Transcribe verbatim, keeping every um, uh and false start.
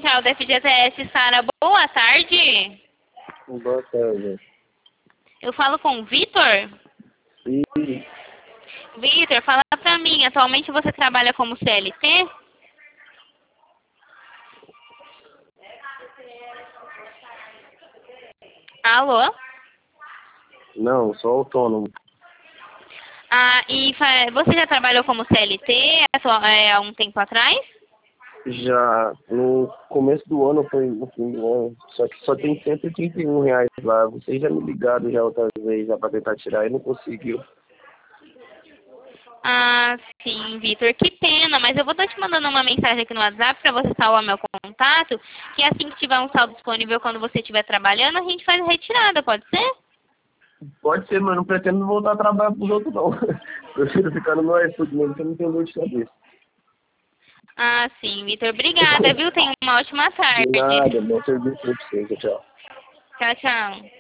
Central da F G T S, Sara. Boa tarde. Boa tarde. Eu falo com o Vitor? Sim. Vitor, fala pra mim, atualmente você trabalha como C L T? Alô? Não, sou autônomo. Ah, e fa- você já trabalhou como C L T atua- é, há um tempo atrás? Já no começo do ano, foi no fim do ano, só que só tem cento e trinta e um reais lá. Vocês já me ligaram já outras vezes já pra tentar tirar e não conseguiu. Ah, sim, Vitor, que pena, mas eu vou estar te mandando uma mensagem aqui no WhatsApp para você salvar meu contato, que assim que tiver um saldo disponível quando você estiver trabalhando, a gente faz a retirada, pode ser? Pode ser, mas não pretendo voltar a trabalhar pros outros não. Prefiro ficar no meu iFood mesmo, que eu não tenho dor de cabeça. Ah, sim, Vitor, obrigada, viu? Tenha uma ótima De tarde. nada, bom serviço pra vocês, tchau. Tchau, tchau.